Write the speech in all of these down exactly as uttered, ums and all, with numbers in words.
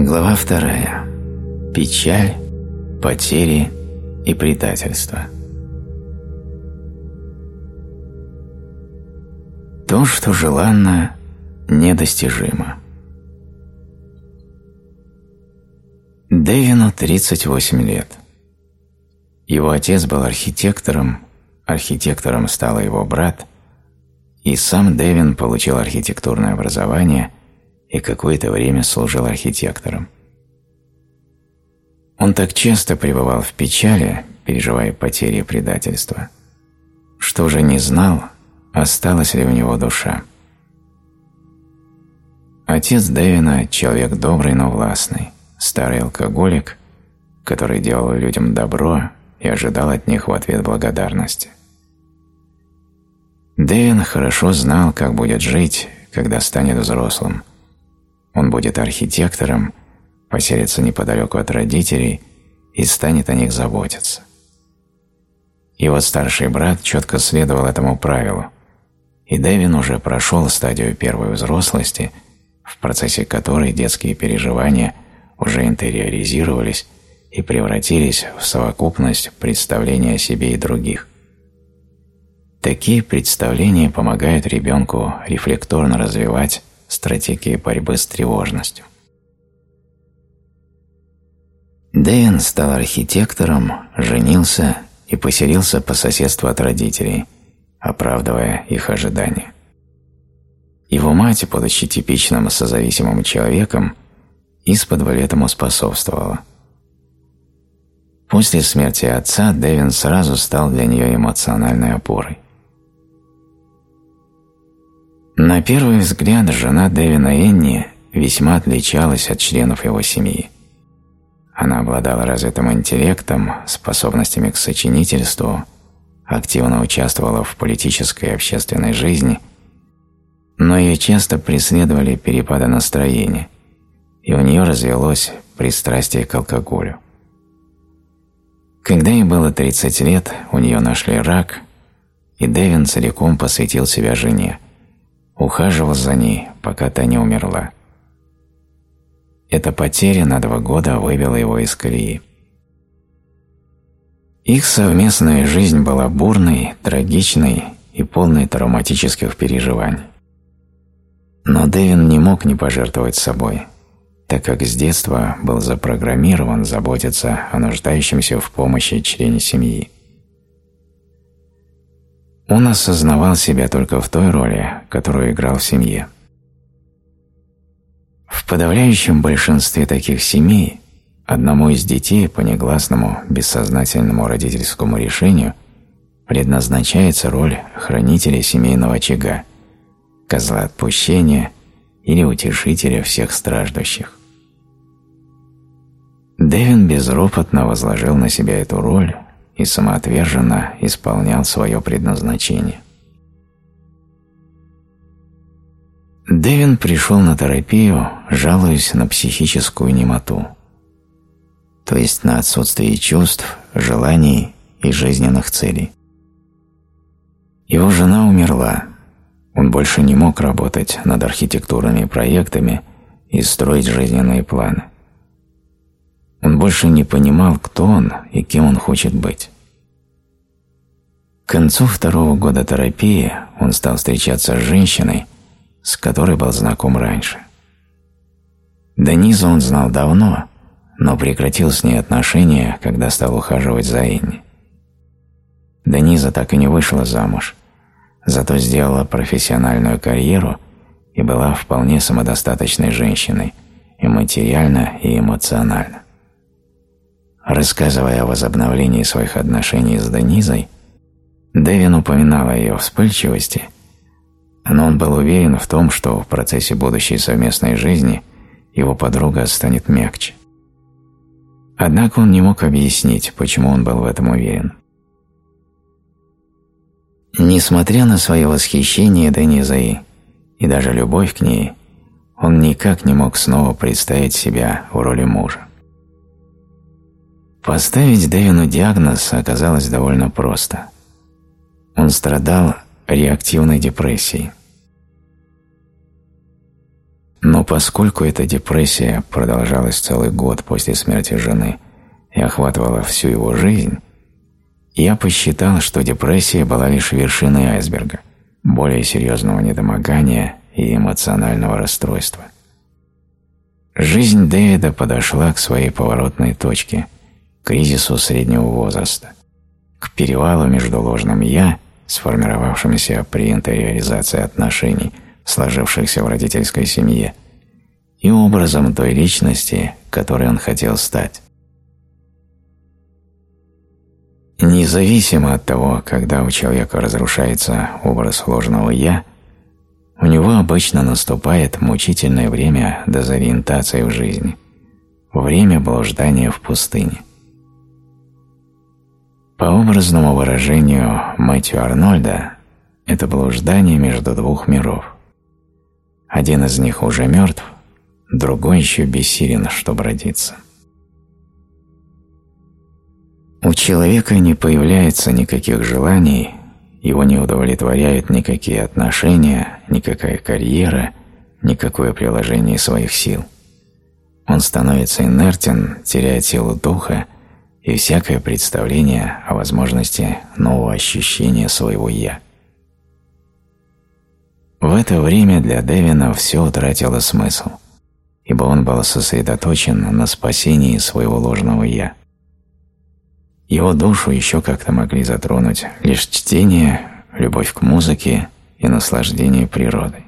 Глава вторая. Печаль, потери и предательство. То, что желанно, недостижимо. Дэвину тридцать восемь лет. Его отец был архитектором, архитектором стал его брат, и сам Дэвин получил архитектурное образование и какое-то время служил архитектором. Он так часто пребывал в печали, переживая потери и предательство, что уже не знал, осталась ли у него душа. Отец Дэвина – человек добрый, но властный, старый алкоголик, который делал людям добро и ожидал от них в ответ благодарности. Дэвин хорошо знал, как будет жить, когда станет взрослым. Он будет архитектором, поселится неподалеку от родителей и станет о них заботиться. Его старший брат четко следовал этому правилу, и Дэвин уже прошел стадию первой взрослости, в процессе которой детские переживания уже интериоризировались и превратились в совокупность представлений о себе и других. Такие представления помогают ребенку рефлекторно развивать стратегии борьбы с тревожностью. Дэвин стал архитектором, женился и поселился по соседству от родителей, оправдывая их ожидания. Его мать, будучи типичным созависимым человеком, исподволь этому способствовала. После смерти отца Дэвин сразу стал для нее эмоциональной опорой. На первый взгляд жена Дэвина Энни весьма отличалась от членов его семьи. Она обладала развитым интеллектом, способностями к сочинительству, активно участвовала в политической и общественной жизни, но ее часто преследовали перепады настроения, и у нее развелось пристрастие к алкоголю. Когда ей было тридцать лет, у нее нашли рак, и Дэвин целиком посвятил себя жене, ухаживал за ней, пока та не умерла. Эта потеря на два года вывела его из колеи. Их совместная жизнь была бурной, трагичной и полной травматических переживаний. Но Дэвин не мог не пожертвовать собой, так как с детства был запрограммирован заботиться о нуждающемся в помощи члене семьи. Он осознавал себя только в той роли, которую играл в семье. В подавляющем большинстве таких семей одному из детей по негласному бессознательному родительскому решению предназначается роль хранителя семейного очага, козла отпущения или утешителя всех страждущих. Дэвин безропотно возложил на себя эту роль и самоотверженно исполнял свое предназначение. Дэвин пришел на терапию, жалуясь на психическую немоту, то есть на отсутствие чувств, желаний и жизненных целей. Его жена умерла, он больше не мог работать над архитектурными проектами и строить жизненные планы. Он больше не понимал, кто он и кем он хочет быть. К концу второго года терапии он стал встречаться с женщиной, с которой был знаком раньше. Денизу он знал давно, но прекратил с ней отношения, когда стал ухаживать за Энни. Дениза так и не вышла замуж, зато сделала профессиональную карьеру и была вполне самодостаточной женщиной и материально, и эмоционально. Рассказывая о возобновлении своих отношений с Денизой, Дэвин упоминал о ее вспыльчивости, но он был уверен в том, что в процессе будущей совместной жизни его подруга станет мягче. Однако он не мог объяснить, почему он был в этом уверен. Несмотря на свое восхищение Денизой и даже любовь к ней, он никак не мог снова представить себя в роли мужа. Поставить Дэвину диагноз оказалось довольно просто. Он страдал реактивной депрессией. Но поскольку эта депрессия продолжалась целый год после смерти жены и охватывала всю его жизнь, я посчитал, что депрессия была лишь вершиной айсберга, более серьезного недомогания и эмоционального расстройства. Жизнь Дэвида подошла к своей поворотной точке, к кризису среднего возраста, к перевалу между ложным «я», сформировавшимся при интериоризации отношений, сложившихся в родительской семье, и образом той личности, которой он хотел стать. Независимо от того, когда у человека разрушается образ ложного «я», у него обычно наступает мучительное время дезориентации в жизни, время блуждания в пустыне. По образному выражению Мэтью Арнольда, это блуждание между двух миров. Один из них уже мертв, другой еще бессилен, чтобы родиться. У человека не появляется никаких желаний, его не удовлетворяют никакие отношения, никакая карьера, никакое приложение своих сил. Он становится инертен, теряет силу духа и всякое представление о возможности нового ощущения своего «я». В это время для Девина все утратило смысл, ибо он был сосредоточен на спасении своего ложного «я». Его душу еще как-то могли затронуть лишь чтение, любовь к музыке и наслаждение природой.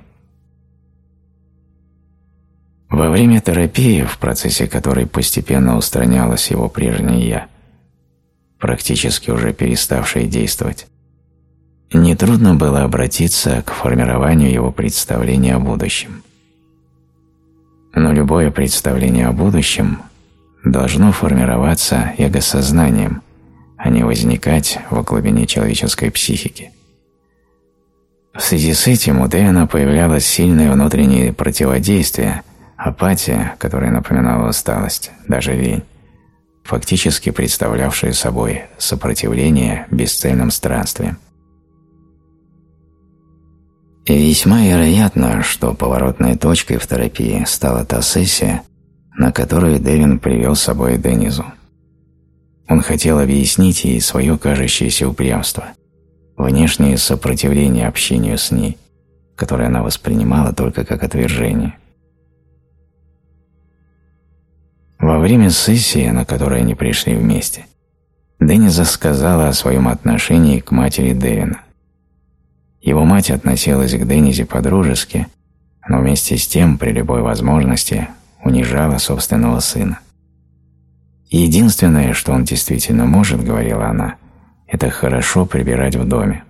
Во время терапии, в процессе которой постепенно устранялось его прежнее «я», практически уже переставшее действовать, нетрудно было обратиться к формированию его представления о будущем. Но любое представление о будущем должно формироваться эго-сознанием, а не возникать в глубине человеческой психики. В связи с этим у Дэвина появлялось сильное внутреннее противодействие, апатия, которая напоминала усталость, даже лень, фактически представлявшая собой сопротивление бесцельным странствиям. И весьма вероятно, что поворотной точкой в терапии стала та сессия, на которую Дэвин привел с собой Денизу. Он хотел объяснить ей свое кажущееся упрямство, внешнее сопротивление общению с ней, которое она воспринимала только как отвержение. Во время сессии, на которой они пришли вместе, Дениза сказала о своем отношении к матери Дэвина. Его мать относилась к Денизе по-дружески, но вместе с тем при любой возможности унижала собственного сына. Единственное, что он действительно может, говорила она, это хорошо прибирать в доме.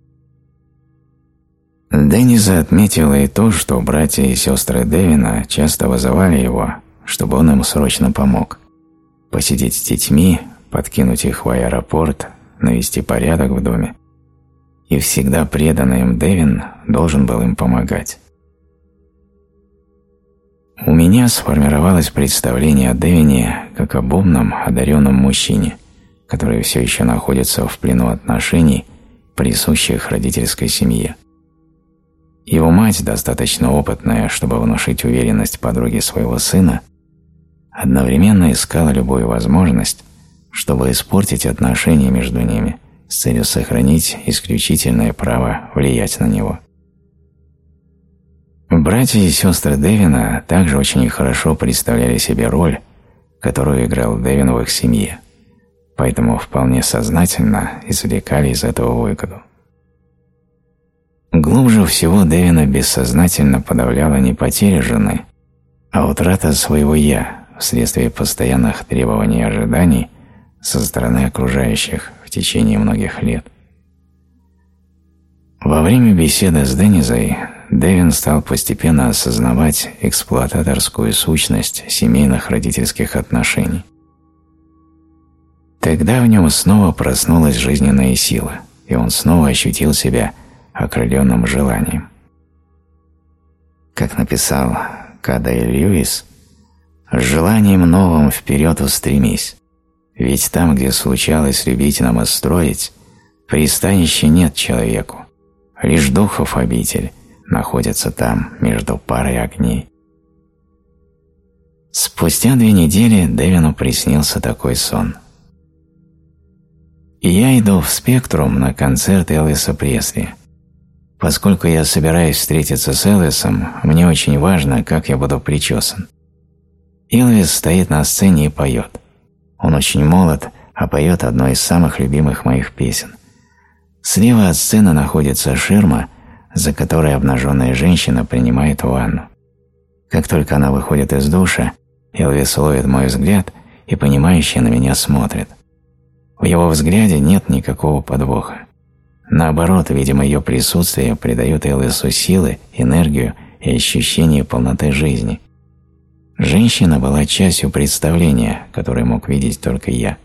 Дениза отметила и то, что братья и сестры Дэвина часто вызывали его, чтобы он им срочно помог. Посидеть с детьми, подкинуть их в аэропорт, навести порядок в доме. И всегда преданный им Дэвин должен был им помогать. У меня сформировалось представление о Дэвине как об умном, одаренном мужчине, который все еще находится в плену отношений, присущих родительской семье. Его мать, достаточно опытная, чтобы внушить уверенность подруге своего сына, одновременно искала любую возможность, чтобы испортить отношения между ними с целью сохранить исключительное право влиять на него. Братья и сестры Дэвина также очень хорошо представляли себе роль, которую играл Дэвин в их семье, поэтому вполне сознательно извлекали из этого выгоду. Глубже всего Дэвина бессознательно подавляла не потеря жены, а утрата своего «я» вследствие постоянных требований и ожиданий со стороны окружающих в течение многих лет. Во время беседы с Денизой Дэвин стал постепенно осознавать эксплуататорскую сущность семейных родительских отношений. Тогда в нем снова проснулась жизненная сила, и он снова ощутил себя окрыленным желанием. Как написал Кадей Льюис, «С желанием новым вперед устремись, ведь там, где случалось любить нам и строить, пристанища нет человеку, лишь духов обитель находится там между парой огней». Спустя две недели Дэвину приснился такой сон. Я иду в «Спектрум» на концерт Элвиса Пресли. Поскольку я собираюсь встретиться с Элвисом, мне очень важно, как я буду причесан. Элвис стоит на сцене и поет. Он очень молод, а поет одну из самых любимых моих песен. Слева от сцены находится ширма, за которой обнаженная женщина принимает ванну. Как только она выходит из душа, Элвис ловит мой взгляд и понимающе на меня смотрит. В его взгляде нет никакого подвоха. Наоборот, видимо, ее присутствие придает Элвису силы, энергию и ощущение полноты жизни. Женщина была частью представления, которое мог видеть только я.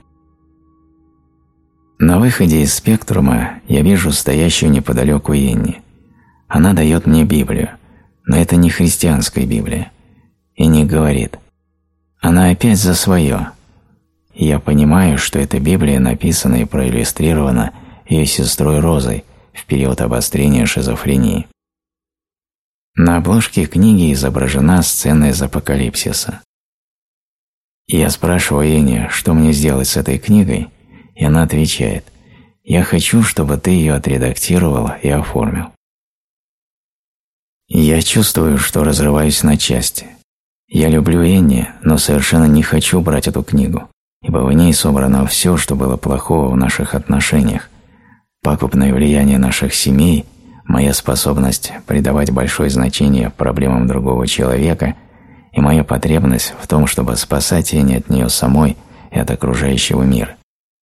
На выходе из «Спектрума» я вижу стоящую неподалеку Енни. Она дает мне Библию, но это не христианская Библия. И не говорит. Она опять за свое. Я понимаю, что эта Библия написана и проиллюстрирована ее сестрой Розой в период обострения шизофрении. На обложке книги изображена сцена из Апокалипсиса. Я спрашиваю Енни, что мне сделать с этой книгой, и она отвечает: «Я хочу, чтобы ты ее отредактировал и оформил». Я чувствую, что разрываюсь на части. Я люблю Енни, но совершенно не хочу брать эту книгу, ибо в ней собрано все, что было плохого в наших отношениях, пагубное влияние наших семей, моя способность придавать большое значение проблемам другого человека и моя потребность в том, чтобы спасать Енни от нее самой и от окружающего мира.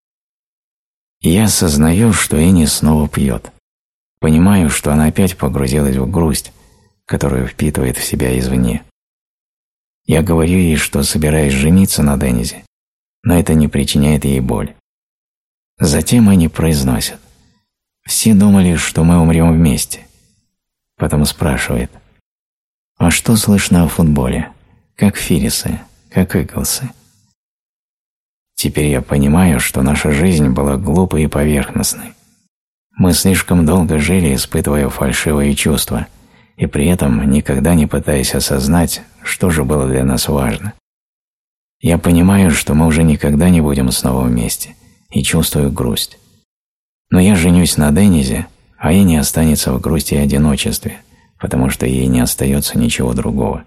Я осознаю, что Енни снова пьет. Понимаю, что она опять погрузилась в грусть, которую впитывает в себя извне. Я говорю ей, что собираюсь жениться на Деннизе, но это не причиняет ей боль. Затем Энни произносит: «Все думали, что мы умрем вместе». Потом спрашивает: «А что слышно о футболе? Как Филлисы? Как Иглсы?» Теперь я понимаю, что наша жизнь была глупой и поверхностной. Мы слишком долго жили, испытывая фальшивые чувства, и при этом никогда не пытаясь осознать, что же было для нас важно. Я понимаю, что мы уже никогда не будем снова вместе, и чувствую грусть. Но я женюсь на Деннизе, а Энни останется в грусти и одиночестве, потому что ей не остается ничего другого.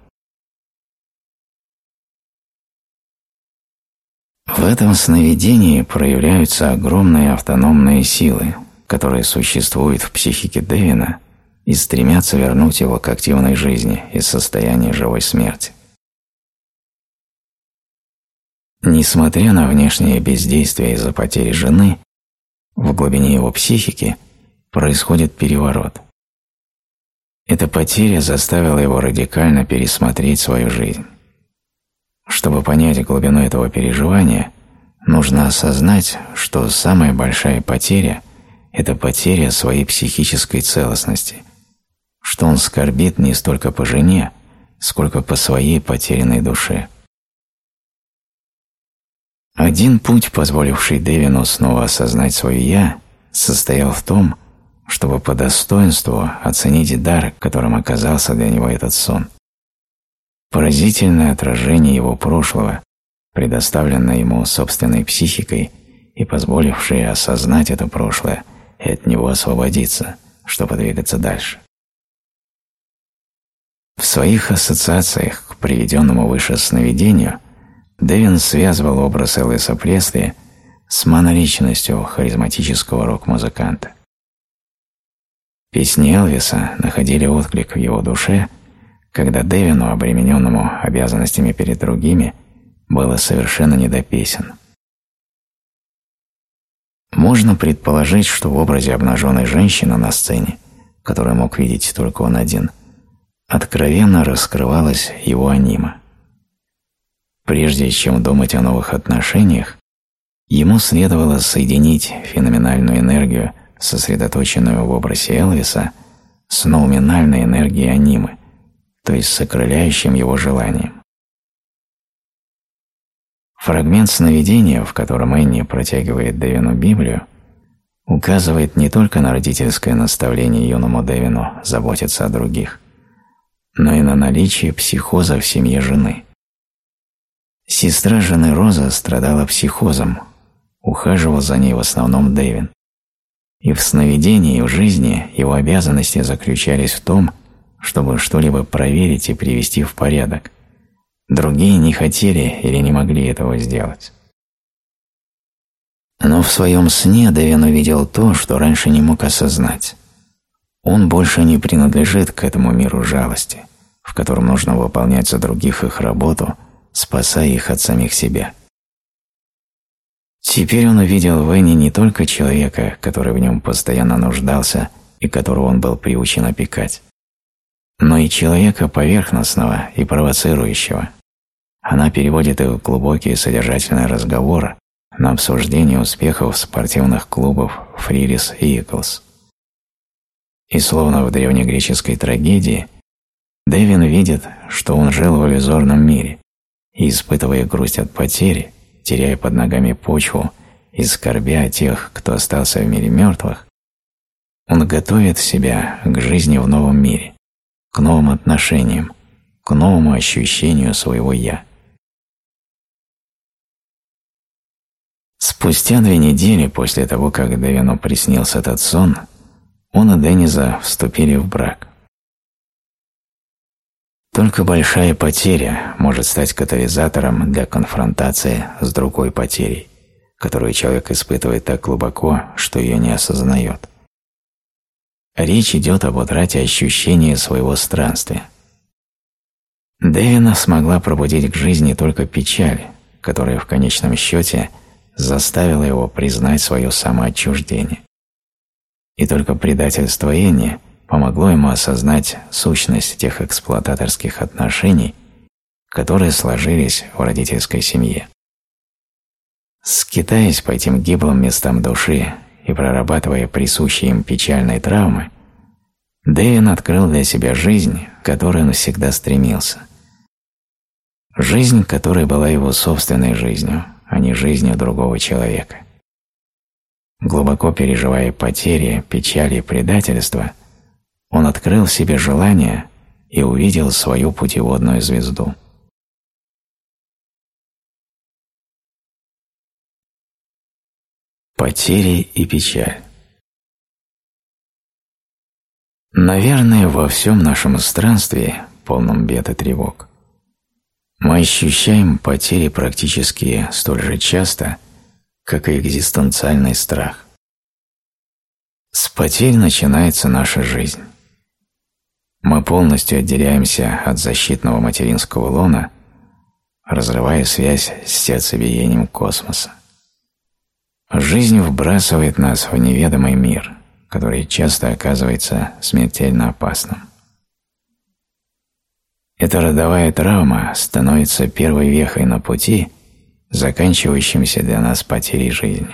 В этом сновидении проявляются огромные автономные силы, которые существуют в психике Дэвина и стремятся вернуть его к активной жизни из состояния живой смерти. Несмотря на внешнее бездействие из-за потери жены, в глубине его психики происходит переворот. Эта потеря заставила его радикально пересмотреть свою жизнь. Чтобы понять глубину этого переживания, нужно осознать, что самая большая потеря – это потеря своей психической целостности, что он скорбит не столько по жене, сколько по своей потерянной душе. Один путь, позволивший Дэвину снова осознать свое «я», состоял в том, чтобы по достоинству оценить дар, которым оказался для него этот сон. Поразительное отражение его прошлого, предоставленное ему собственной психикой и позволившее осознать это прошлое и от него освободиться, чтобы двигаться дальше. В своих ассоциациях к приведенному выше сновидению Дэвин связывал образ Элвиса Пресли с моноличностью харизматического рок-музыканта. Песни Элвиса находили отклик в его душе, когда Дэвину, обремененному обязанностями перед другими, было совершенно не до песен. Можно предположить, что в образе обнаженной женщины на сцене, которую мог видеть только он один, откровенно раскрывалась его анима. Прежде чем думать о новых отношениях, ему следовало соединить феноменальную энергию, сосредоточенную в образе Элвиса, с ноуминальной энергией анимы, то есть с окрыляющим его желанием. Фрагмент сновидения, в котором Энни протягивает Дэвину Библию, указывает не только на родительское наставление юному Дэвину заботиться о других, но и на наличие психоза в семье жены. Сестра жены Роза страдала психозом, ухаживал за ней в основном Дэвин. И в сновидении, и в жизни его обязанности заключались в том, чтобы что-либо проверить и привести в порядок. Другие не хотели или не могли этого сделать. Но в своем сне Дэвин увидел то, что раньше не мог осознать. Он больше не принадлежит к этому миру жалости, в котором нужно выполнять за других их работу, спасая их от самих себя. Теперь он увидел в Энни не только человека, который в нем постоянно нуждался и которого он был приучен опекать, но и человека поверхностного и провоцирующего. Она переводит их в глубокие содержательные разговоры на обсуждение успехов спортивных клубов «Фрилис» и «Иглс». И словно в древнегреческой трагедии, Дэвин видит, что он жил в иллюзорном мире и, испытывая грусть от потери, теряя под ногами почву и скорбя о тех, кто остался в мире мертвых, он готовит себя к жизни в новом мире, к новым отношениям, к новому ощущению своего «я». Спустя две недели после того, как Дэвину приснился этот сон, он и Дениза вступили в брак. Только большая потеря может стать катализатором для конфронтации с другой потерей, которую человек испытывает так глубоко, что ее не осознает. Речь идет об утрате ощущения своего странствия. Дэвина смогла пробудить к жизни только печаль, которая в конечном счете заставила его признать свое самоотчуждение. И только предательство Энни помогло ему осознать сущность тех эксплуататорских отношений, которые сложились в родительской семье. Скитаясь по этим гиблым местам души и прорабатывая присущие им печальные травмы, Дэвин открыл для себя жизнь, к которой он всегда стремился. Жизнь, которая была его собственной жизнью, а не жизнью другого человека. Глубоко переживая потери, печали и предательства, он открыл в себе желание и увидел свою путеводную звезду. Потери и печаль. Наверное, во всем нашем странстве, полном бед и тревог, мы ощущаем потери практически столь же часто, как и экзистенциальный страх. С потерь начинается наша жизнь. Мы полностью отделяемся от защитного материнского лона, разрывая связь с сердцебиением космоса. Жизнь вбрасывает нас в неведомый мир, который часто оказывается смертельно опасным. Эта родовая травма становится первой вехой на пути, заканчивающимся для нас потерей жизни.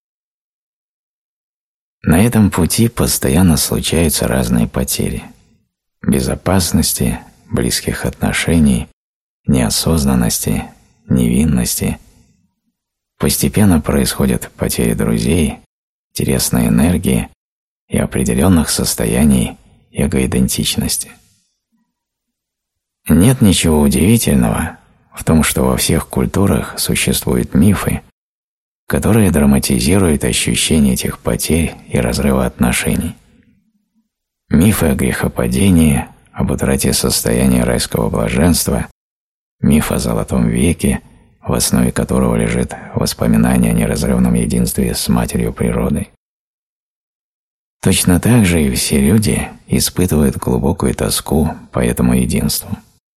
На этом пути постоянно случаются разные потери – безопасности, близких отношений, неосознанности, невинности. Постепенно происходят потери друзей, телесной энергии и определенных состояний эгоидентичности. Нет ничего удивительного в том, что во всех культурах существуют мифы, которые драматизируют ощущение этих потерь и разрыва отношений. Мифы о грехопадении, об утрате состояния райского блаженства, миф о Золотом веке, в основе которого лежит воспоминание о неразрывном единстве с Матерью Природой. Точно так же и все люди испытывают глубокую тоску по этому единству.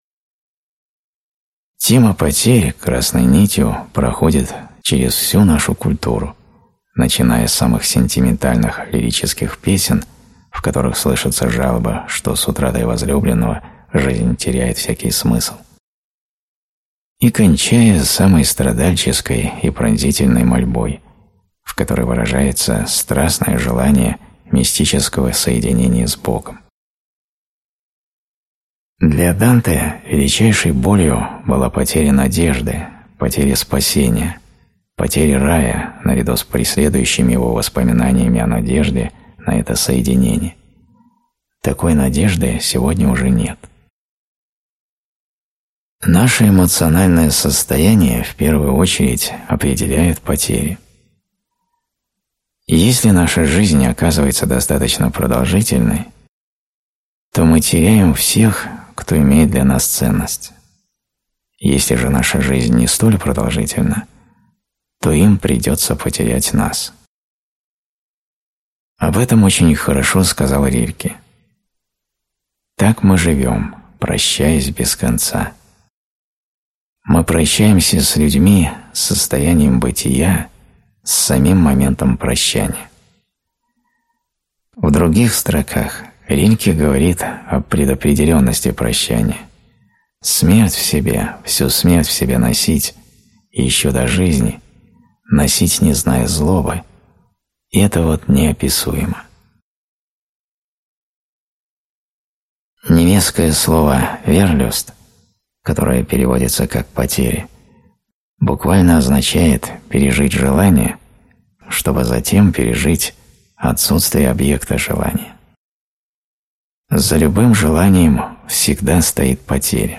Тема потерь красной нитью проходит через всю нашу культуру, начиная с самых сентиментальных лирических песен, в которых слышится жалоба, что с утратой возлюбленного жизнь теряет всякий смысл, и кончая самой страдальческой и пронзительной мольбой, в которой выражается страстное желание мистического соединения с Богом. Для Данте величайшей болью была потеря надежды, потеря спасения, потеря рая наряду с преследующими его воспоминаниями о надежде на это соединение. Такой надежды сегодня уже нет. Наше эмоциональное состояние в первую очередь определяет потери. Если наша жизнь оказывается достаточно продолжительной, то мы теряем всех, кто имеет для нас ценность. Если же наша жизнь не столь продолжительна, то им придется потерять нас. Об этом очень хорошо сказал Рильке. Так мы живем, прощаясь без конца. Мы прощаемся с людьми, с состоянием бытия, с самим моментом прощания. В других строках Рильке говорит о предопределенности прощания. Смерть в себе, всю смерть в себе носить, и еще до жизни, носить, не зная злобы, и это вот неописуемо. Немецкое слово «верлюст», которое переводится как «потери», буквально означает пережить желание, чтобы затем пережить отсутствие объекта желания. За любым желанием всегда стоит потеря.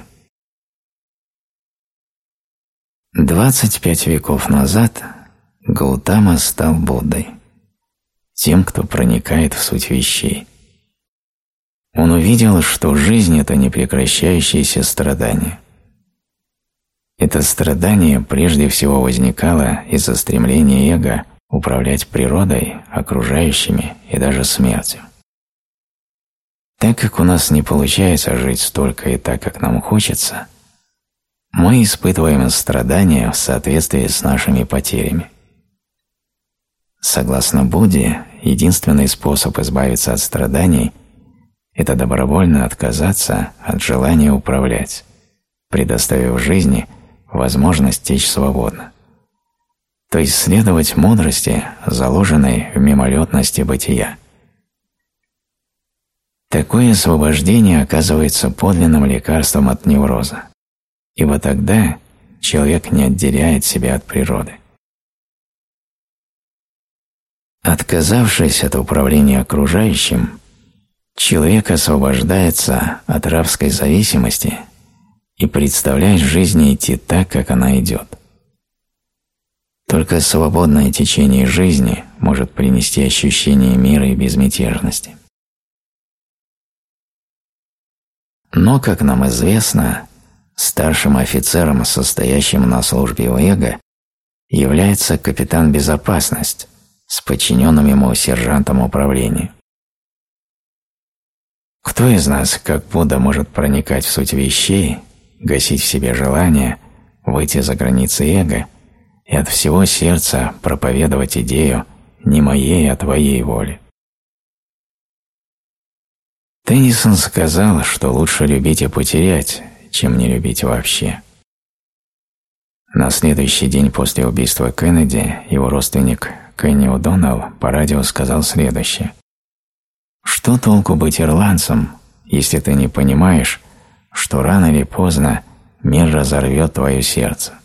двадцать пять веков назад Гаутама стал Буддой, тем, кто проникает в суть вещей. Он увидел, что жизнь – это непрекращающееся страдание. Это страдание прежде всего возникало из-за стремления эго управлять природой, окружающими и даже смертью. Так как у нас не получается жить столько и так, как нам хочется, мы испытываем страдания в соответствии с нашими потерями. Согласно Будде, единственный способ избавиться от страданий – это добровольно отказаться от желания управлять, предоставив жизни возможность течь свободно, то есть следовать мудрости, заложенной в мимолетности бытия. Такое освобождение оказывается подлинным лекарством от невроза, ибо тогда человек не отделяет себя от природы. Отказавшись от управления окружающим, человек освобождается от рабской зависимости и представляет жизни идти так, как она идет. Только свободное течение жизни может принести ощущение мира и безмятежности. Но, как нам известно, старшим офицером, состоящим на службе у эго, является капитан безопасности с подчиненным ему сержантом управления. Кто из нас, как Будда, может проникать в суть вещей, гасить в себе желания, выйти за границы эго и от всего сердца проповедовать идею не моей, а твоей воли? Теннисон сказал, что лучше любить и потерять, чем не любить вообще. На следующий день после убийства Кеннеди его родственник Кенни О'Доннелл по радио сказал следующее: «Что толку быть ирландцем, если ты не понимаешь, что рано или поздно мир разорвет твое сердце?»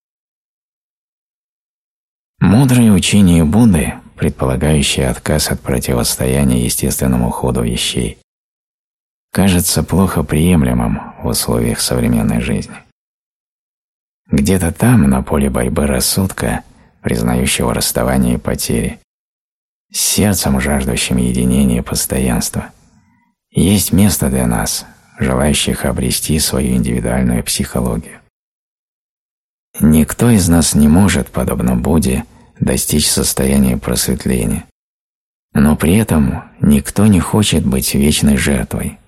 Мудрое учение Будды, предполагающее отказ от противостояния естественному ходу вещей, кажется плохо приемлемым в условиях современной жизни. Где-то там, на поле борьбы рассудка, признающего расставание и потери, с сердцем, жаждущим единения и постоянства, есть место для нас, желающих обрести свою индивидуальную психологию. Никто из нас не может, подобно Будде, достичь состояния просветления, но при этом никто не хочет быть вечной жертвой.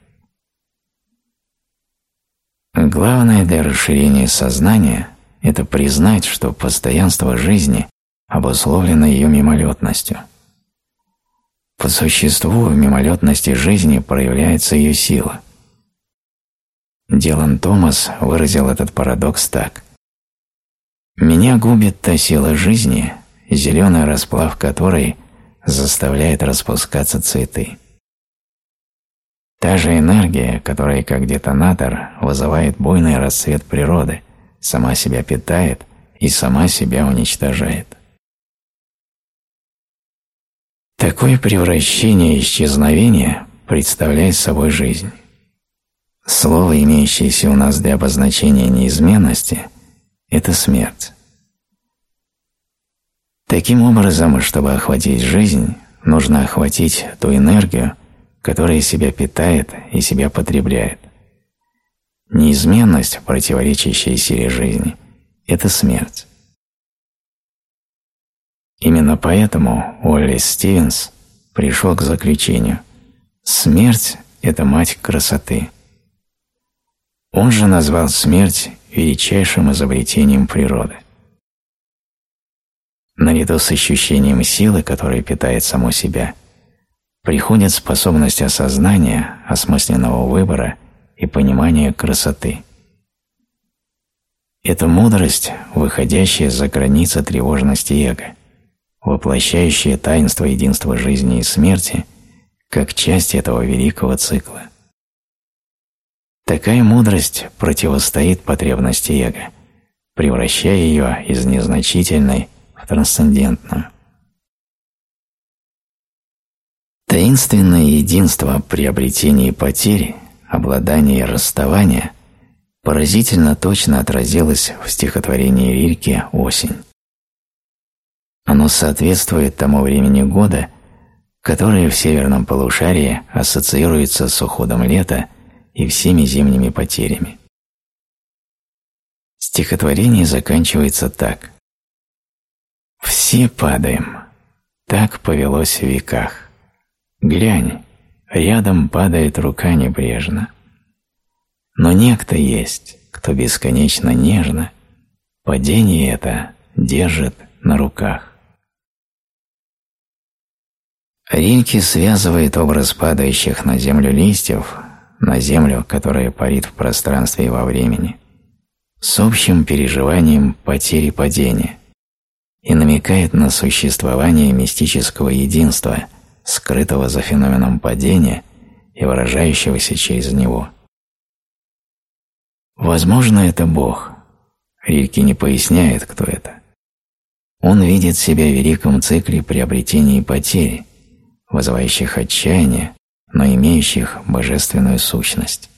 Главное для расширения сознания – это признать, что постоянство жизни обусловлено ее мимолетностью. По существу в мимолетности жизни проявляется ее сила. Дилан Томас выразил этот парадокс так: «Меня губит та сила жизни, зеленый расплав которой заставляет распускаться цветы. Та же энергия, которая как детонатор вызывает буйный расцвет природы, сама себя питает и сама себя уничтожает». Такое превращение и исчезновение представляет собой жизнь. Слово, имеющееся у нас для обозначения неизменности, это смерть. Таким образом, чтобы охватить жизнь, нужно охватить ту энергию, которая себя питает и себя потребляет. Неизменность, противоречащая силе жизни, это смерть. Именно поэтому Уоллес Стивенс пришел к заключению: смерть – это мать красоты. Он же назвал смерть величайшим изобретением природы. Наряду с ощущением силы, которая питает само себя, приходит способность осознания, осмысленного выбора и понимания красоты. Это мудрость, выходящая за границы тревожности эго, воплощающая таинство единства жизни и смерти как часть этого великого цикла. Такая мудрость противостоит потребности эго, превращая ее из незначительной в трансцендентную. Таинственное единство приобретения и потери, обладания и расставания поразительно точно отразилось в стихотворении Рильке «Осень». Оно соответствует тому времени года, которое в северном полушарии ассоциируется с уходом лета и всеми зимними потерями. Стихотворение заканчивается так: «Все падаем, так повелось в веках. Глянь, рядом падает рука небрежно. Но некто есть, кто бесконечно нежно падение это держит на руках». Рильке связывает образ падающих на землю листьев, на землю, которая парит в пространстве и во времени, с общим переживанием потери падения и намекает на существование мистического единства, скрытого за феноменом падения и выражающегося через него. Возможно, это Бог. Рильке не поясняет, кто это. Он видит себя в великом цикле приобретения и потери, вызывающих отчаяние, но имеющих божественную сущность.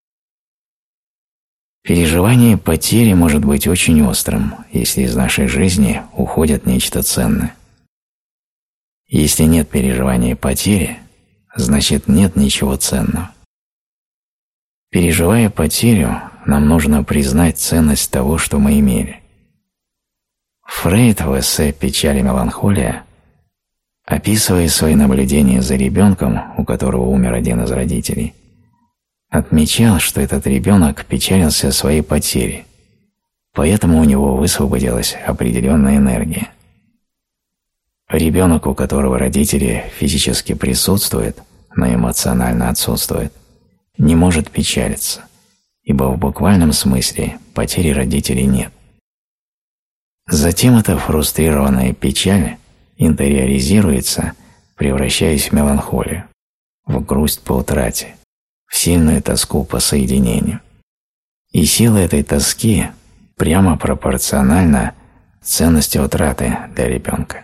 Переживание потери может быть очень острым, если из нашей жизни уходит нечто ценное. Если нет переживания потери, значит нет ничего ценного. Переживая потерю, нам нужно признать ценность того, что мы имели. Фрейд в эссе «Печаль и меланхолия», описывая свои наблюдения за ребенком, у которого умер один из родителей, отмечал, что этот ребенок печалился о своей потере, поэтому у него высвободилась определенная энергия. Ребенок, у которого родители физически присутствуют, но эмоционально отсутствуют, не может печалиться, ибо в буквальном смысле потери родителей нет. Затем эта фрустрированная печаль интериоризируется, превращаясь в меланхолию, в грусть по утрате, в сильную тоску по соединению. И сила этой тоски прямо пропорциональна ценности утраты для ребенка.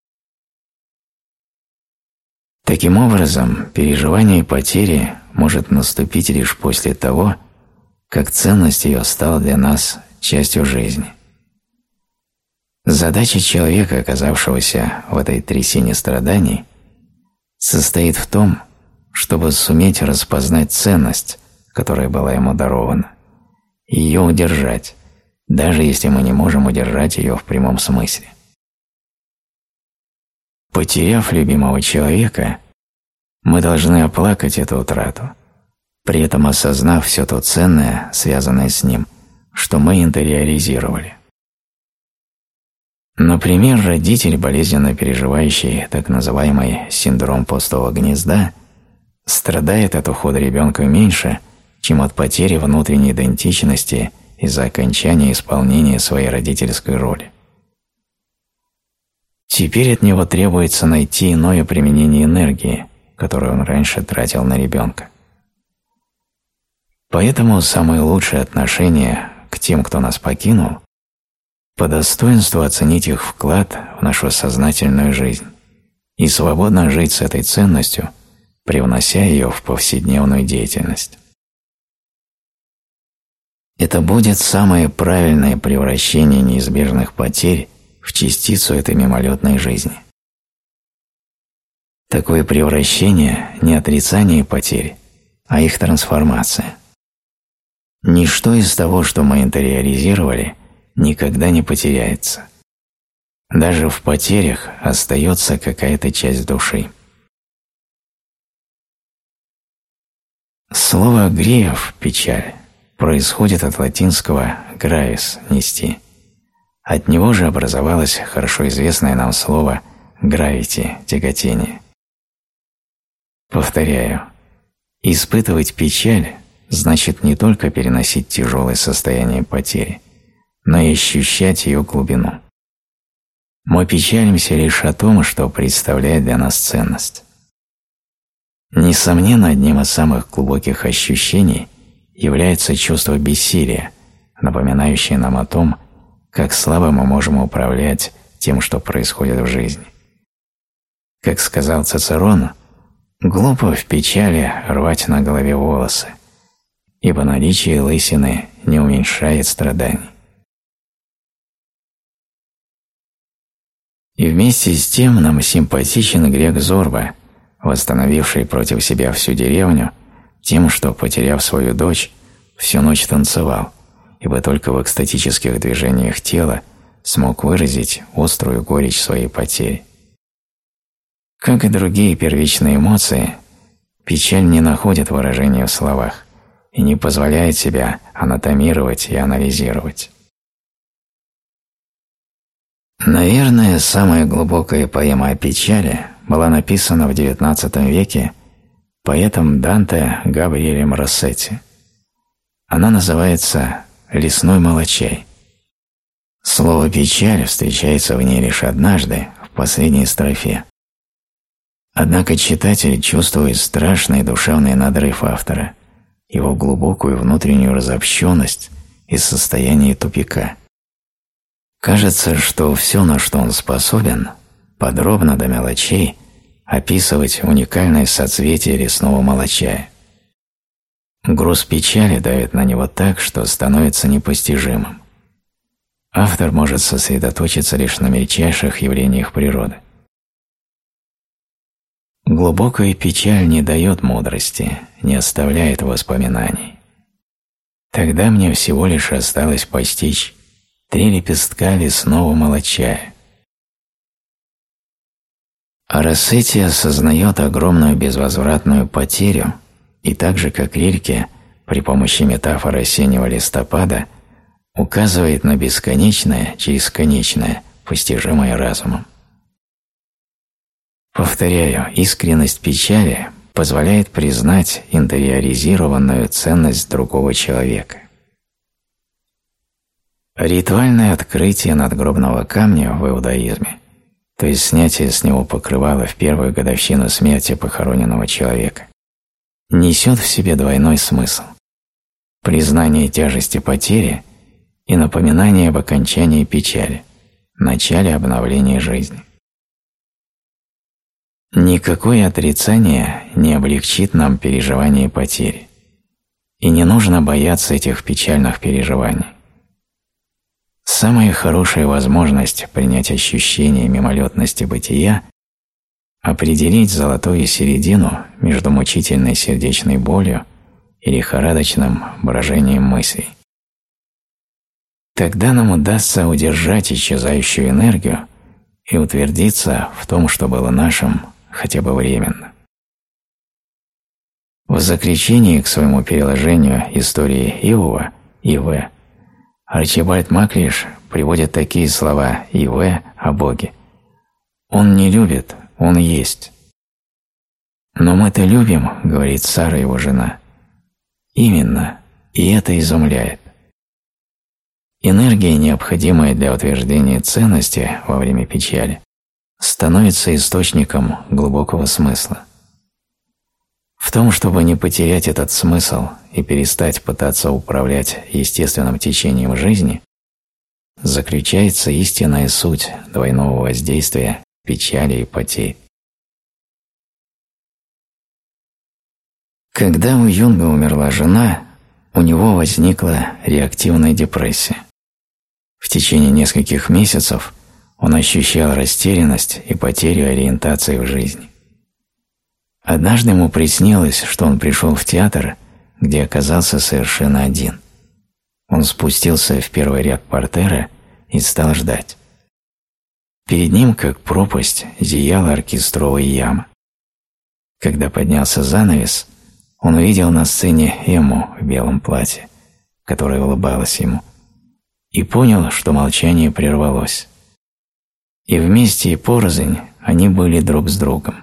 Таким образом, переживание потери может наступить лишь после того, как ценность ее стала для нас частью жизни. Задача человека, оказавшегося в этой трясине страданий, состоит в том, чтобы суметь распознать ценность, которая была ему дарована, и ее удержать, даже если мы не можем удержать ее в прямом смысле. Потеряв любимого человека, мы должны оплакать эту утрату, при этом осознав все то ценное, связанное с ним, что мы интериоризировали. Например, родитель, болезненно переживающий так называемый синдром пустого гнезда, страдает от ухода ребенка меньше, чем от потери внутренней идентичности из-за окончания исполнения своей родительской роли. Теперь от него требуется найти иное применение энергии, которую он раньше тратил на ребенка. Поэтому самое лучшее отношение к тем, кто нас покинул, по достоинству оценить их вклад в нашу сознательную жизнь и свободно жить с этой ценностью, привнося ее в повседневную деятельность. Это будет самое правильное превращение неизбежных потерь в частицу этой мимолетной жизни. Такое превращение – не отрицание потерь, а их трансформация. Ничто из того, что мы интериоризировали, никогда не потеряется. Даже в потерях остается какая-то часть души. Слово «гриев» – печаль происходит от латинского «gravis» – нести. От него же образовалось хорошо известное нам слово «gravity» – тяготение. Повторяю, испытывать печаль значит не только переносить тяжелое состояние потери, но и ощущать ее глубину. Мы печалимся лишь о том, что представляет для нас ценность. Несомненно, одним из самых глубоких ощущений является чувство бессилия, напоминающее нам о том, как слабо мы можем управлять тем, что происходит в жизни. Как сказал Цицерон, глупо в печали рвать на голове волосы, ибо наличие лысины не уменьшает страданий. И вместе с тем нам симпатичен грек Зорба, восстановивший против себя всю деревню тем, что, потеряв свою дочь, всю ночь танцевал, ибо только в экстатических движениях тела смог выразить острую горечь своей потери. Как и другие первичные эмоции, печаль не находит выражения в словах и не позволяет себя анатомировать и анализировать. Наверное, самая глубокая поэма о печали была написана в девятнадцатом веке поэтом Данте Габриэлем Россетти. Она называется «Лесной молочай». Слово «печаль» встречается в ней лишь однажды, в последней строфе. Однако читатель чувствует страшный душевный надрыв автора, его глубокую внутреннюю разобщенность и состояние тупика. Кажется, что все, на что он способен, подробно до мелочей описывать уникальное соцветие лесного молочая. Груз печали давит на него так, что становится непостижимым. Автор может сосредоточиться лишь на мельчайших явлениях природы. Глубокая печаль не дает мудрости, не оставляет воспоминаний. Тогда мне всего лишь осталось постичь три лепестка лесного молочая. А Россетти осознает огромную безвозвратную потерю и так же, как Рильке, при помощи метафоры осеннего листопада, указывает на бесконечное через конечное, постижимое разумом. Повторяю, искренность печали позволяет признать интериоризированную ценность другого человека. Ритуальное открытие надгробного камня в иудаизме, то есть снятие с него покрывала в первую годовщину смерти похороненного человека, несет в себе двойной смысл – признание тяжести потери и напоминание об окончании печали, начале обновления жизни. Никакое отрицание не облегчит нам переживание потери, и не нужно бояться этих печальных переживаний. Самая хорошая возможность принять ощущение мимолетности бытия – определить золотую середину между мучительной сердечной болью и лихорадочным брожением мыслей. Тогда нам удастся удержать исчезающую энергию и утвердиться в том, что было нашим хотя бы временно. В заключении к своему переложению истории Иова И.В. Арчибальд Маклиш приводит такие слова И.В. о Боге. «Он не любит, Он есть». «Но мы-то любим», — говорит Сара, его жена. Именно, и это изумляет. Энергия, необходимая для утверждения ценности во время печали, становится источником глубокого смысла. В том, чтобы не потерять этот смысл и перестать пытаться управлять естественным течением жизни, заключается истинная суть двойного воздействия печали и потерь. Когда у Юнга умерла жена, у него возникла реактивная депрессия. В течение нескольких месяцев он ощущал растерянность и потерю ориентации в жизни. Однажды ему приснилось, что он пришел в театр, где оказался совершенно один. Он спустился в первый ряд портера и стал ждать. Перед ним, как пропасть, зияла оркестровая яма. Когда поднялся занавес, он увидел на сцене Эмму в белом платье, которая улыбалась ему, и понял, что молчание прервалось. И вместе и порознь они были друг с другом.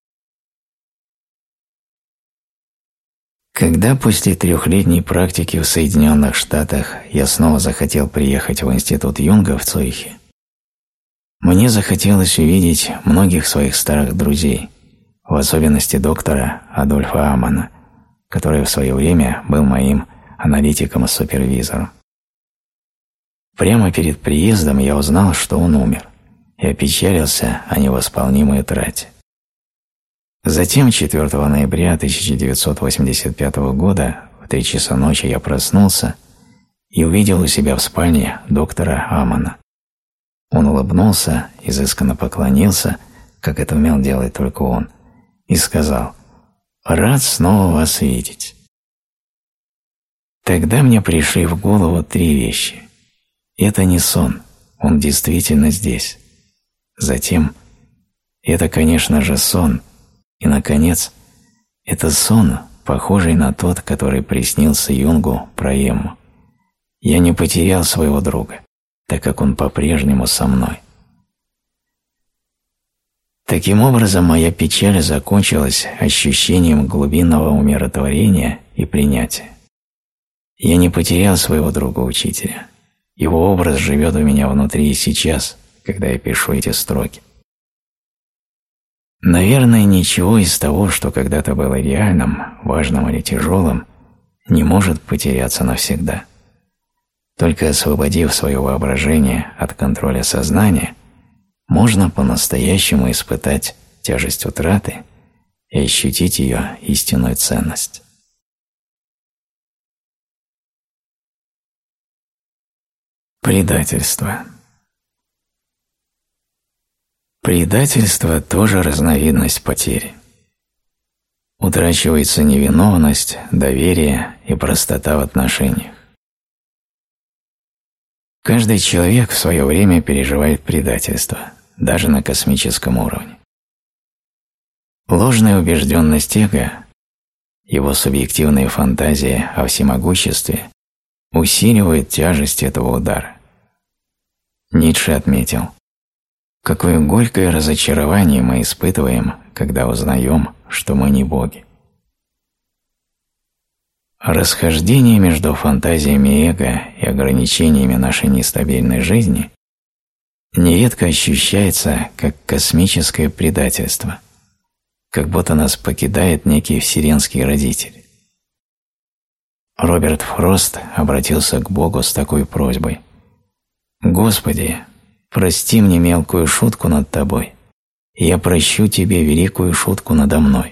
Когда после трехлетней практики в Соединенных Штатах я снова захотел приехать в Институт Юнга в Цюрихе, мне захотелось увидеть многих своих старых друзей, в особенности доктора Адольфа Амана, который в свое время был моим аналитиком и супервизором. Прямо перед приездом я узнал, что он умер, и опечалился о невосполнимой утрате. Затем четвёртого ноября тысяча девятьсот восемьдесят пятого года в три часа ночи я проснулся и увидел у себя в спальне доктора Амана. Он улыбнулся, изысканно поклонился, как это умел делать только он, и сказал: «Рад снова вас видеть». Тогда мне пришли в голову три вещи. Это не сон, он действительно здесь. Затем, это, конечно же, сон. И, наконец, это сон, похожий на тот, который приснился Юнгу про Эмму. Я не потерял своего друга, так как он по-прежнему со мной. Таким образом, моя печаль закончилась ощущением глубинного умиротворения и принятия. Я не потерял своего друга-учителя. Его образ живет у меня внутри и сейчас, когда я пишу эти строки. Наверное, ничего из того, что когда-то было реальным, важным или тяжелым, не может потеряться навсегда. Только освободив свое воображение от контроля сознания, можно по-настоящему испытать тяжесть утраты и ощутить ее истинную ценность. Предательство. Предательство тоже разновидность потери. Утрачивается невиновность, доверие и простота в отношениях. Каждый человек в свое время переживает предательство, даже на космическом уровне. Ложная убежденность эго, его субъективные фантазии о всемогуществе усиливают тяжесть этого удара. Ницше отметил: какое горькое разочарование мы испытываем, когда узнаем, что мы не боги. Расхождение между фантазиями эго и ограничениями нашей нестабильной жизни нередко ощущается как космическое предательство, как будто нас покидает некий вселенский родитель. Роберт Фрост обратился к Богу с такой просьбой: «Господи, прости мне мелкую шутку над Тобой, и я прощу Тебе великую шутку надо мной».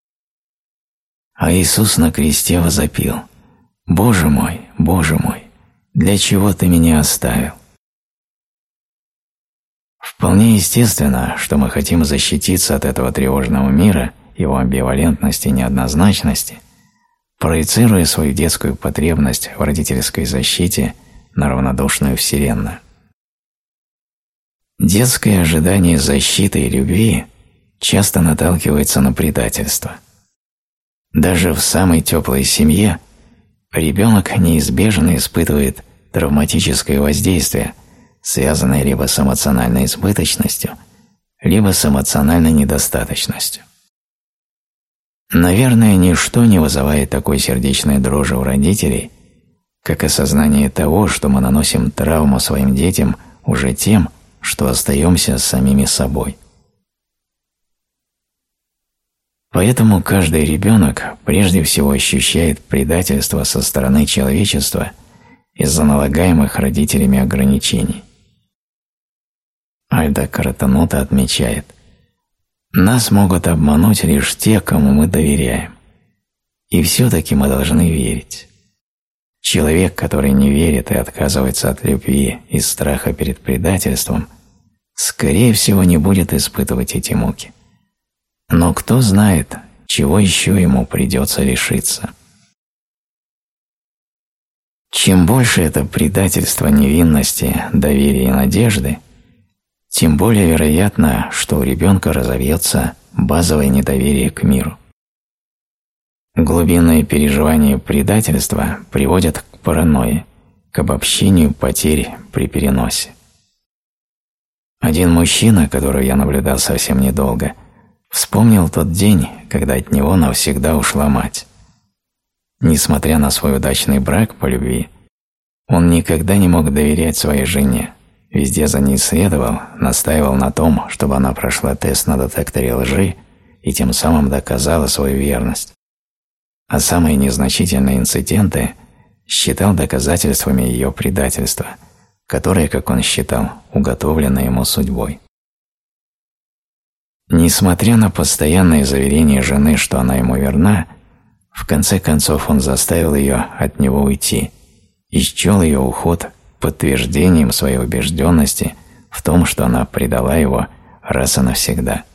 А Иисус на кресте возопил: «Боже мой, Боже мой, для чего Ты меня оставил?» Вполне естественно, что мы хотим защититься от этого тревожного мира, его амбивалентности и неоднозначности, проецируя свою детскую потребность в родительской защите на равнодушную Вселенную. Детское ожидание защиты и любви часто наталкивается на предательство. Даже в самой теплой семье ребенок неизбежно испытывает травматическое воздействие, связанное либо с эмоциональной избыточностью, либо с эмоциональной недостаточностью. Наверное, ничто не вызывает такой сердечной дрожи у родителей, как осознание того, что мы наносим травму своим детям уже тем, что остаемся самими собой. Поэтому каждый ребенок прежде всего ощущает предательство со стороны человечества из-за налагаемых родителями ограничений. Альдо Картанута отмечает: «Нас могут обмануть лишь те, кому мы доверяем, и все-таки мы должны верить. Человек, который не верит и отказывается от любви из страха перед предательством, скорее всего, не будет испытывать эти муки. Но кто знает, чего еще ему придется лишиться. Чем больше это предательство невинности, доверия и надежды, тем более вероятно, что у ребенка разовьется базовое недоверие к миру. Глубинные переживания предательства приводят к паранойе, к обобщению потерь при переносе. Один мужчина, которого я наблюдал совсем недолго, вспомнил тот день, когда от него навсегда ушла мать. Несмотря на свой удачный брак по любви, он никогда не мог доверять своей жене, везде за ней следовал, настаивал на том, чтобы она прошла тест на детекторе лжи и тем самым доказала свою верность. А самые незначительные инциденты считал доказательствами ее предательства, которые, как он считал, уготовлены ему судьбой. Несмотря на постоянные заверения жены, что она ему верна, в конце концов он заставил ее от него уйти и счел ее уход подтверждением своей убежденности в том, что она предала его раз и навсегда.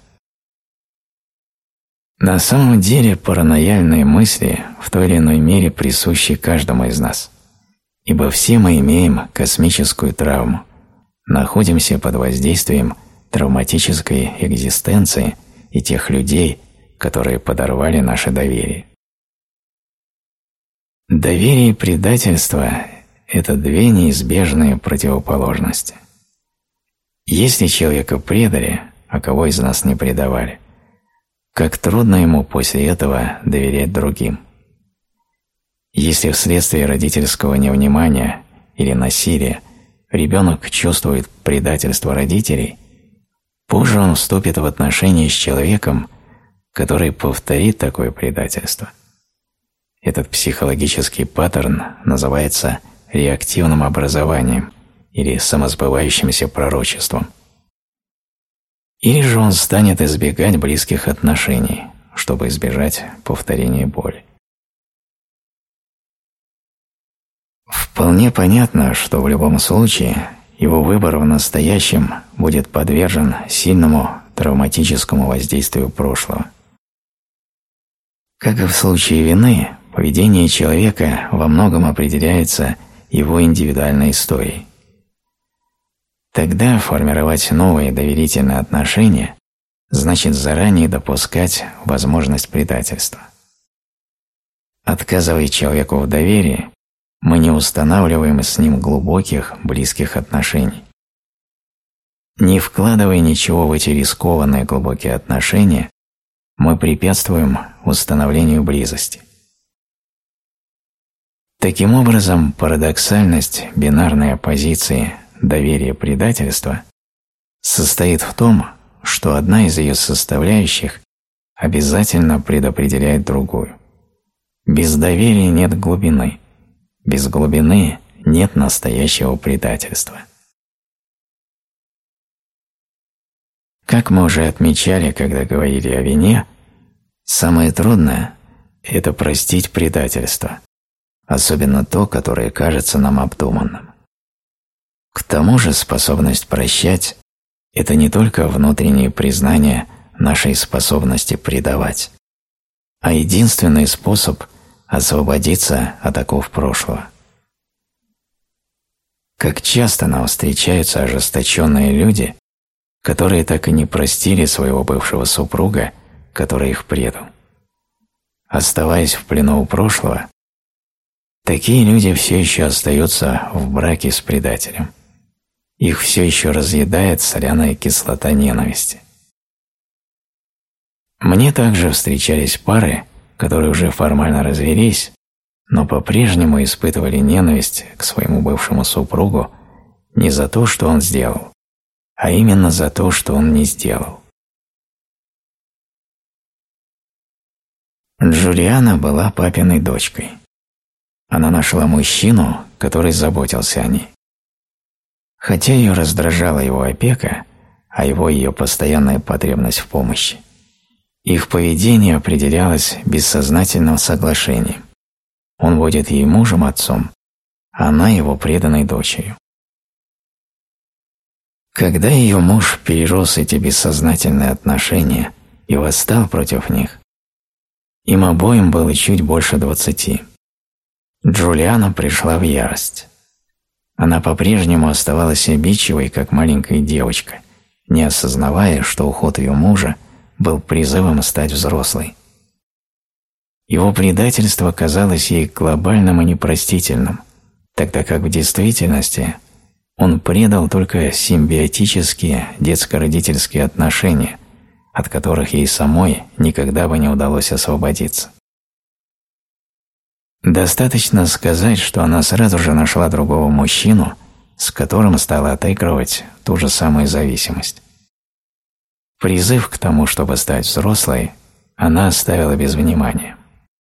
На самом деле паранояльные мысли в той или иной мере присущи каждому из нас, ибо все мы имеем космическую травму, находимся под воздействием травматической экзистенции и тех людей, которые подорвали наше доверие. Доверие и предательство – это две неизбежные противоположности. Если человека предали, а кого из нас не предавали, как трудно ему после этого доверять другим. Если вследствие родительского невнимания или насилия ребенок чувствует предательство родителей, позже он вступит в отношения с человеком, который повторит такое предательство. Этот психологический паттерн называется реактивным образованием или самосбывающимся пророчеством. Или же он станет избегать близких отношений, чтобы избежать повторения боли. Вполне понятно, что в любом случае его выбор в настоящем будет подвержен сильному травматическому воздействию прошлого. Как и в случае вины, поведение человека во многом определяется его индивидуальной историей. Тогда формировать новые доверительные отношения значит заранее допускать возможность предательства. Отказывая человеку в доверии, мы не устанавливаем с ним глубоких, близких отношений. Не вкладывая ничего в эти рискованные глубокие отношения, мы препятствуем установлению близости. Таким образом, парадоксальность бинарной оппозиции доверие-предательство состоит в том, что одна из ее составляющих обязательно предопределяет другую. Без доверия нет глубины, без глубины нет настоящего предательства. Как мы уже отмечали, когда говорили о вине, самое трудное – это простить предательство, особенно то, которое кажется нам обдуманным. К тому же способность прощать – это не только внутреннее признание нашей способности предавать, а единственный способ освободиться от оков прошлого. Как часто нам встречаются ожесточенные люди, которые так и не простили своего бывшего супруга, который их предал. Оставаясь в плену у прошлого, такие люди все еще остаются в браке с предателем. Их все еще разъедает соляная кислота ненависти. Мне также встречались пары, которые уже формально развелись, но по-прежнему испытывали ненависть к своему бывшему супругу не за то, что он сделал, а именно за то, что он не сделал. Джулиана была папиной дочкой. Она нашла мужчину, который заботился о ней. Хотя ее раздражала его опека, а его ее постоянная потребность в помощи, их поведение определялось бессознательным соглашением. Он будет ей мужем-отцом, а она его преданной дочерью. Когда ее муж перерос эти бессознательные отношения и восстал против них, им обоим было чуть больше двадцати. Джулиана пришла в ярость. Она по-прежнему оставалась обидчивой, как маленькая девочка, не осознавая, что уход ее мужа был призывом стать взрослой. Его предательство казалось ей глобальным и непростительным, тогда как в действительности он предал только симбиотические детско-родительские отношения, от которых ей самой никогда бы не удалось освободиться. Достаточно сказать, что она сразу же нашла другого мужчину, с которым стала отыгрывать ту же самую зависимость. Призыв к тому, чтобы стать взрослой, она оставила без внимания.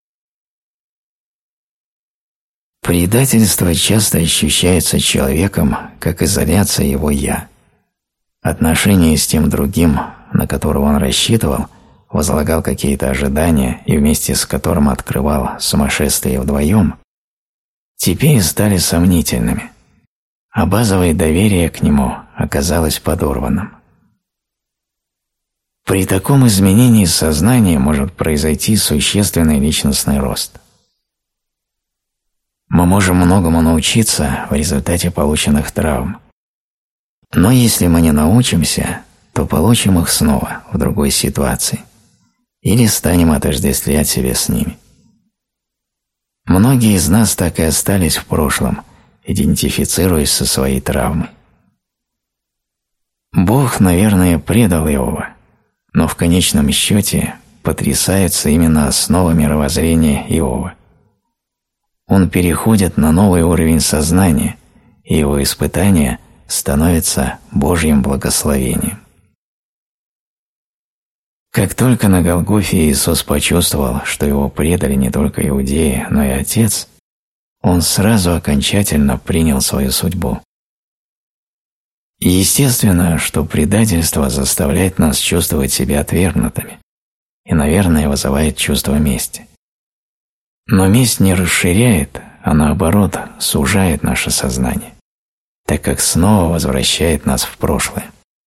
Предательство часто ощущается человеком как изоляция его «я». Отношения с тем другим, на которого он рассчитывал, возлагал какие-то ожидания и вместе с которым открывал сумасшествие вдвоем, теперь стали сомнительными, а базовое доверие к нему оказалось подорванным. При таком изменении сознания может произойти существенный личностный рост. Мы можем многому научиться в результате полученных травм, но если мы не научимся, то получим их снова в другой ситуации или станем отождествлять себя с ними. Многие из нас так и остались в прошлом, идентифицируясь со своей травмой. Бог, наверное, предал Иова, но в конечном счете потрясается именно основа мировоззрения Иова. Он переходит на новый уровень сознания, и его испытания становятся Божьим благословением. Как только на Голгофе Иисус почувствовал, что его предали не только иудеи, но и Отец, он сразу окончательно принял свою судьбу. И естественно, что предательство заставляет нас чувствовать себя отвергнутыми и, наверное, вызывает чувство мести. Но месть не расширяет, а наоборот сужает наше сознание, так как снова возвращает нас в прошлое.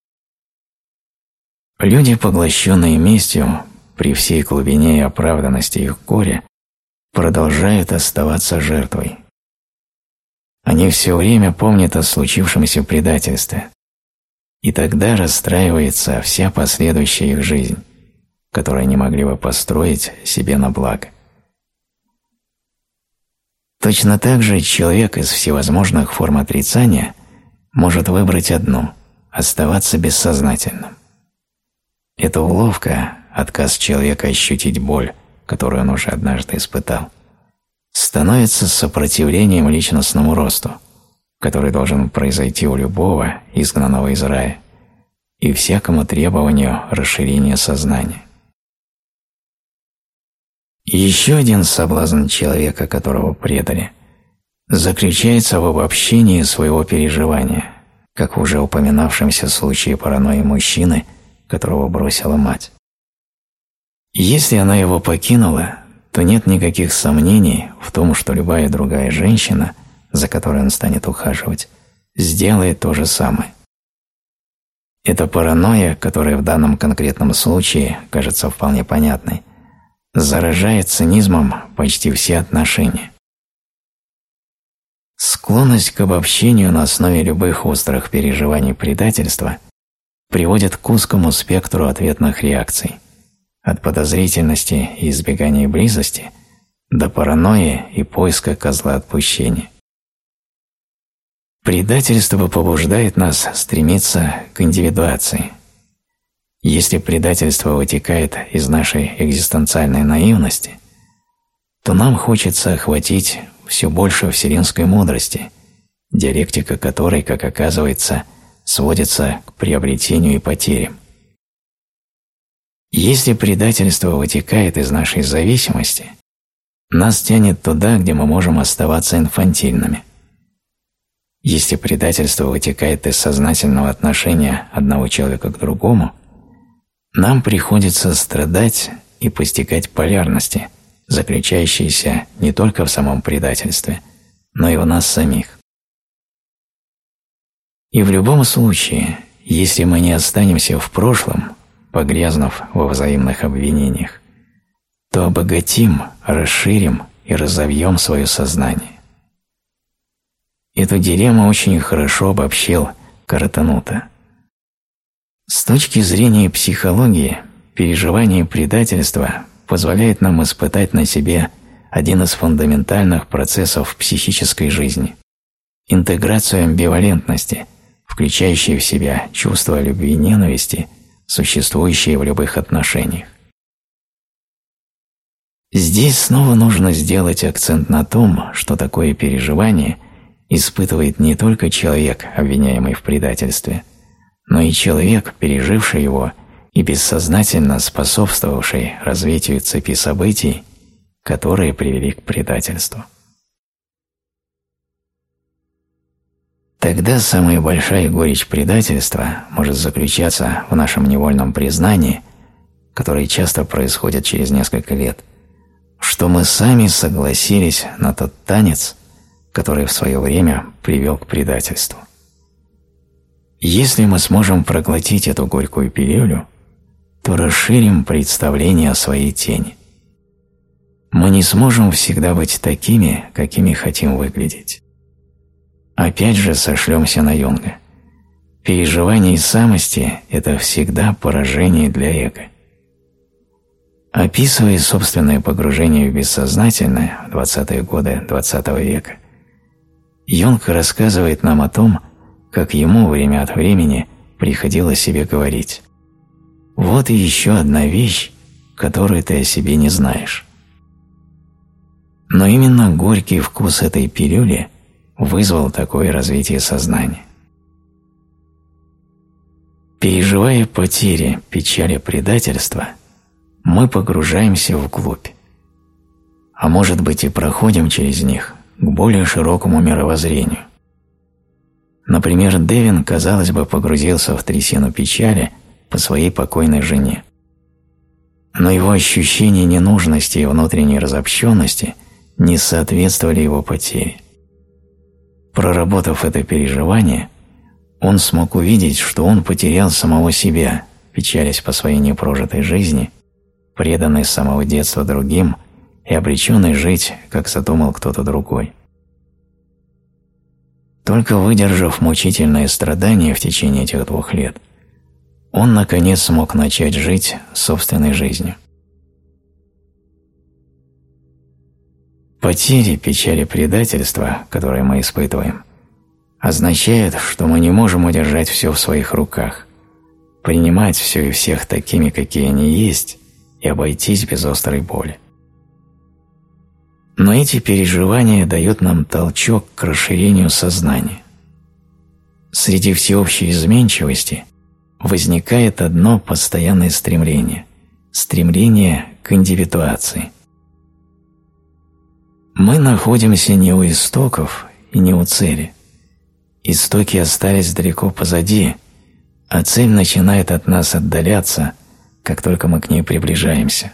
Люди, поглощенные местью, при всей глубине и оправданности их горя, продолжают оставаться жертвой. Они все время помнят о случившемся предательстве, и тогда расстраивается вся последующая их жизнь, которую они могли бы построить себе на благо. Точно так же человек из всевозможных форм отрицания может выбрать одну – оставаться бессознательным. Эта уловка, отказ человека ощутить боль, которую он уже однажды испытал, становится сопротивлением личностному росту, который должен произойти у любого, изгнанного из рая, и всякому требованию расширения сознания. Еще один соблазн человека, которого предали, заключается в обобщении своего переживания, как в уже упоминавшемся случае паранойи мужчины, которого бросила мать. Если она его покинула, то нет никаких сомнений в том, что любая другая женщина, за которой он станет ухаживать, сделает то же самое. Эта паранойя, которая в данном конкретном случае кажется вполне понятной, заражает цинизмом почти все отношения. Склонность к обобщению на основе любых острых переживаний предательства приводит к узкому спектру ответных реакций, от подозрительности и избегания близости до паранойи и поиска козла отпущения. Предательство побуждает нас стремиться к индивидуации. Если предательство вытекает из нашей экзистенциальной наивности, то нам хочется охватить все больше вселенской мудрости, диалектика которой, как оказывается, сводится к приобретению и потерям. Если предательство вытекает из нашей зависимости, нас тянет туда, где мы можем оставаться инфантильными. Если предательство вытекает из сознательного отношения одного человека к другому, нам приходится страдать и постигать полярности, заключающиеся не только в самом предательстве, но и в нас самих. И в любом случае, если мы не останемся в прошлом, погрязнув во взаимных обвинениях, то обогатим, расширим и разовьем свое сознание. Эту дилемму очень хорошо обобщил Каратанута. С точки зрения психологии, переживание предательства позволяет нам испытать на себе один из фундаментальных процессов психической жизни – интеграцию амбивалентности, включающей в себя чувства любви и ненависти, существующие в любых отношениях. Здесь снова нужно сделать акцент на том, что такое переживание испытывает не только человек, обвиняемый в предательстве, но и человек, переживший его и бессознательно способствовавший развитию цепи событий, которые привели к предательству. Тогда самая большая горечь предательства может заключаться в нашем невольном признании, которое часто происходит через несколько лет, что мы сами согласились на тот танец, который в свое время привел к предательству. Если мы сможем проглотить эту горькую пилюлю, то расширим представление о своей тени. Мы не сможем всегда быть такими, какими хотим выглядеть. Опять же сошлемся на Юнга. Переживание самости – это всегда поражение для эго. Описывая собственное погружение в бессознательное в двадцатые годы двадцатого века, Юнг рассказывает нам о том, как ему время от времени приходилось себе говорить: «Вот и еще одна вещь, которую ты о себе не знаешь». Но именно горький вкус этой пилюли вызвал такое развитие сознания. Переживая потери, печали, предательства, мы погружаемся вглубь, а может быть и проходим через них к более широкому мировоззрению. Например, Девин, казалось бы, погрузился в трясину печали по своей покойной жене. Но его ощущение ненужности и внутренней разобщенности не соответствовали его потере. Проработав это переживание, он смог увидеть, что он потерял самого себя, печалясь по своей непрожитой жизни, преданный с самого детства другим и обреченный жить, как задумал кто-то другой. Только выдержав мучительное страдание в течение этих двух лет, он, наконец, смог начать жить собственной жизнью. Потери, печали, предательства, которые мы испытываем, означают, что мы не можем удержать все в своих руках, принимать все и всех такими, какие они есть, и обойтись без острой боли. Но эти переживания дают нам толчок к расширению сознания. Среди всеобщей изменчивости возникает одно постоянное стремление – стремление к индивидуации. Мы находимся не у истоков и не у цели. Истоки остались далеко позади, а цель начинает от нас отдаляться, как только мы к ней приближаемся.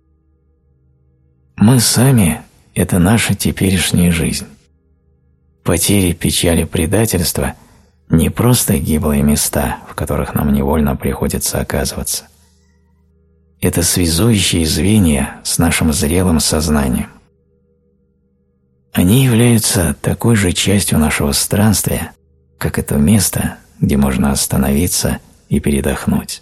Мы сами – это наша теперешняя жизнь. Потери, печали, предательства – не просто гиблые места, в которых нам невольно приходится оказываться. Это связующие звенья с нашим зрелым сознанием. Они являются такой же частью нашего странствия, как это место, где можно остановиться и передохнуть.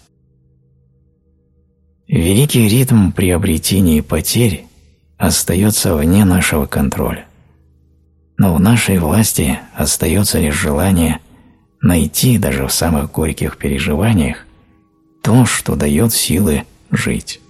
Великий ритм приобретения и потерь остается вне нашего контроля. Но в нашей власти остается лишь желание найти даже в самых горьких переживаниях то, что дает силы жить.